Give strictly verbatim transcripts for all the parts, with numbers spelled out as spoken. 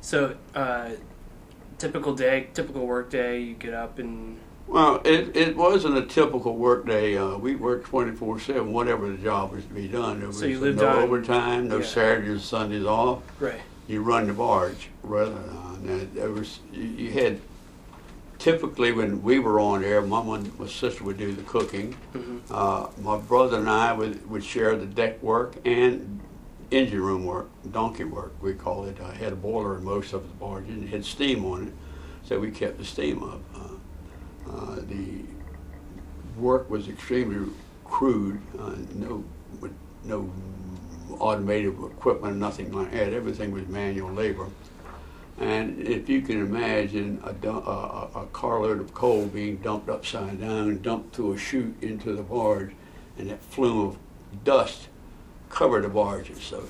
So, uh, typical day, typical work day, you get up and... Well, it, it wasn't a typical work day. Uh, we worked twenty-four seven, whatever the job was to be done. There was So you lived no on, overtime, no yeah. Saturdays and Sundays off. Right. You run the barge. Rather, uh, there was, you, you had, typically when we were on there, Mom and my sister would do the cooking. Mm-hmm. Uh, my brother and I would, would share the deck work and engine room work, donkey work, we call it. I had a boiler in most of the barges and it had steam on it, so we kept the steam up. Uh, uh, the work was extremely crude, uh, no, with no automated equipment, nothing like that. Everything was manual labor. And if you can imagine a, dump, a, a carload of coal being dumped upside down, dumped through a chute into the barge, and that flume of dust covered the barges. So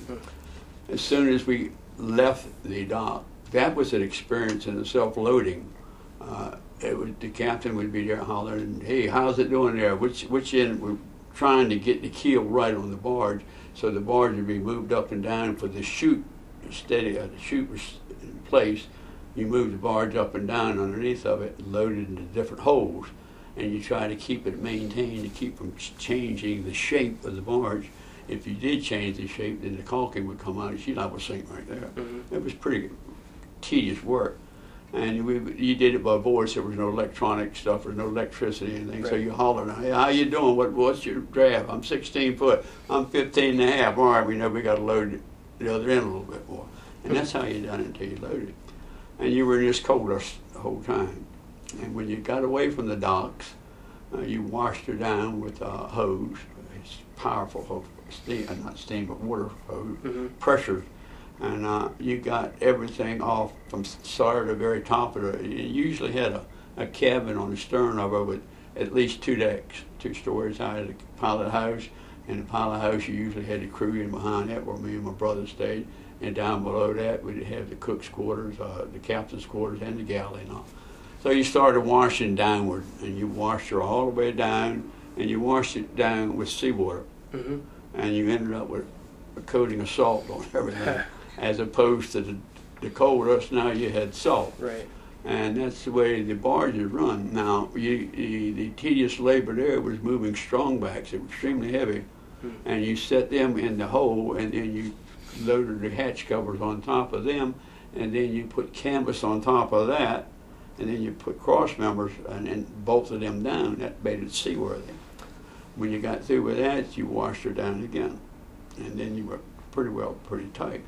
as soon as we left the dock, that was an experience in itself, loading. Uh, it was, the captain would be there hollering, "Hey, how's it doing there? Which, which end?" We're trying to get the keel right on the barge, so the barge would be moved up and down for the chute steady. Uh, the chute was in place. You move the barge up and down underneath of it, loaded into different holes, and you try to keep it maintained to keep from changing the shape of the barge. If you did change the shape, then the caulking would come out and she'd have a sink right there. Mm-hmm. It was pretty tedious work. And we, you did it by voice. There was no electronic stuff, there was no electricity or anything. Right. So you hollered, "Hey, how you doing? What, what's your draft? I'm sixteen foot. I'm fifteen and a half. All right, we know we got to load the other end a little bit more." And that's how you done it until you loaded it. And you were in this cold the whole time. And when you got away from the docks, uh, you washed her down with a hose. It's powerful hose, steam, uh, not steam, but water hose, mm-hmm. pressure. And uh, you got everything off from start to the very top of it. You usually had a, a cabin on the stern of it with at least two decks, two stories high, the pilot house. And the pilot house, you usually had the crew in behind that where me and my brother stayed. And down below that, we'd have the cook's quarters, uh, the captain's quarters, and the galley and all. So you started washing downward, and you washed her all the way down, and you washed it down with seawater. Mm-hmm. And you ended up with a coating of salt on everything. As opposed to the, the cold dust, now you had salt. Right. And that's the way the barges run. Now, you, you, the tedious labor there was moving strongbacks. They were extremely heavy. Hmm. And you set them in the hole, and then you loaded the hatch covers on top of them, and then you put canvas on top of that, and then you put cross members and, and bolted them down. That made it seaworthy. When you got through with that, you washed her down again. And then you were pretty well pretty tight.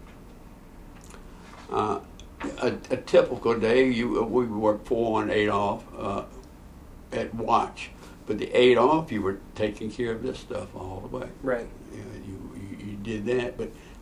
Uh, a, a typical day, you we worked four on, eight off uh, at watch, but the eight off, you were taking care of this stuff all the way. Right. You, know, you, you you did that, but